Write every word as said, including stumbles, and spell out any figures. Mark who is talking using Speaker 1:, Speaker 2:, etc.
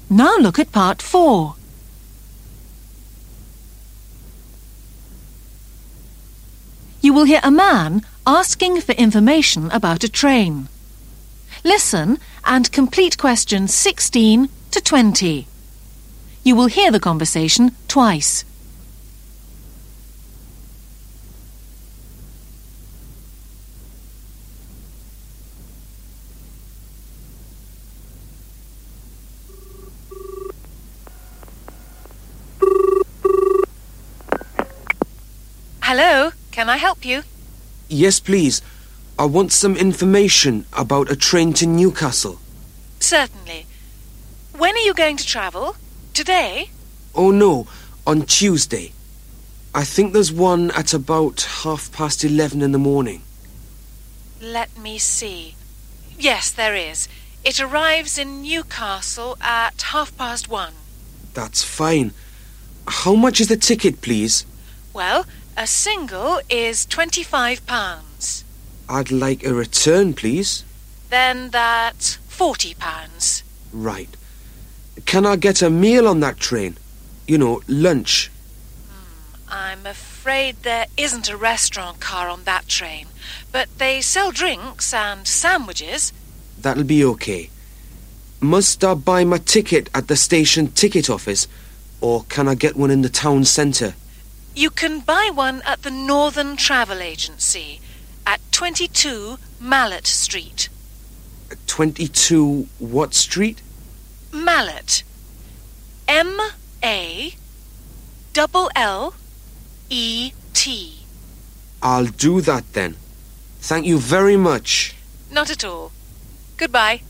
Speaker 1: Now look at part four. You will hear a man asking for information about a train. Listen and complete questions sixteen to twenty. You will hear the conversation twice.
Speaker 2: Hello, can I help you?
Speaker 3: Yes, please. I want some information about a train to Newcastle.
Speaker 2: Certainly. When are you going to travel? Today?
Speaker 3: Oh, no, on Tuesday. I think there's one at about half past eleven in the morning.
Speaker 2: Let me see. Yes, there is. It arrives in Newcastle at half past one.
Speaker 3: That's fine. How much is the ticket, please?
Speaker 2: Well, a single is twenty-five pounds.
Speaker 3: I'd like a return, please.
Speaker 2: Then that's forty pounds.
Speaker 3: Right. Can I get a meal on that train? You know, lunch.
Speaker 2: Hmm, I'm afraid there isn't a restaurant car on that train, but they sell drinks and sandwiches.
Speaker 3: That'll be okay. Must I buy my ticket at the station ticket office, or can I get one in the town centre?
Speaker 2: You can buy one at the Northern Travel Agency at twenty-two Mallet Street.
Speaker 3: twenty-two what street?
Speaker 2: Mallet. M A L L E T.
Speaker 3: I'll do that then. Thank you very much.
Speaker 2: Not at all. Goodbye.